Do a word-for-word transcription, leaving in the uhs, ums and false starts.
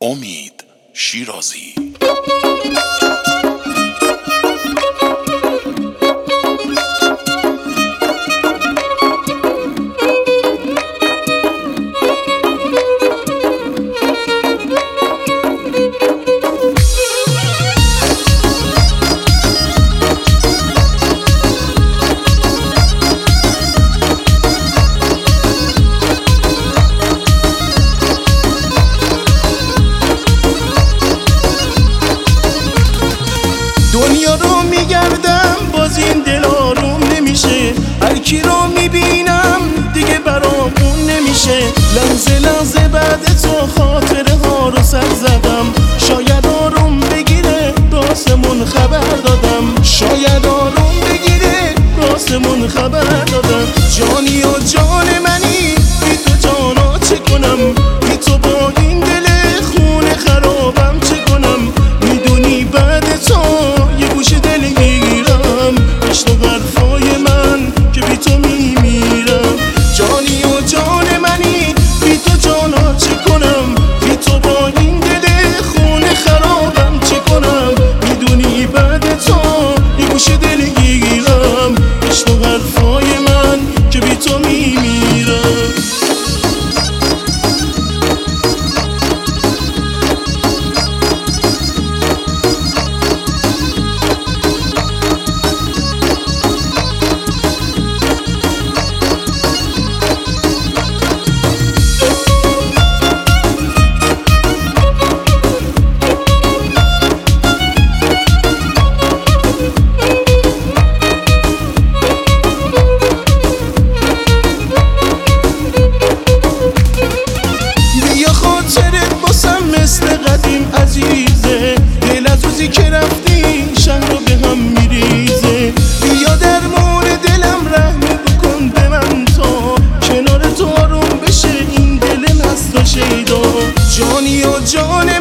امید شیرازی. دنیا رو میگردم باز این دل آروم نمیشه، هر کی رو میبینم دیگه برامون نمیشه. لحظه لحظه بعد تو خاطره ها رو سر زدم، شاید آروم بگیره راسمون خبر دادم، شاید آروم بگیره راسمون خبر دادم. جانی و جان منی بی تو جانا چه کنم، بی تو با این دل خونه خرابم چه کنم. میدونی بعد تو دل میگیرم، عشق و حرفای من که بی تو میمیرم. جانی و جان منی بی تو جانا چه کنم، بی تو با این دل خونه خرابم چه کنم. میدونی بعد تو یه گوشه دل میگیرم، عشق و حرفای من که بی تو میمیرم. مثل قدیم عزیزه، دل از روزی که رفتی شهر رو به هم میریزه. بیا در مورد دلم رحم بکن به من تا کنار تو آروم بشه این دل مست و شیدا. جانی و جان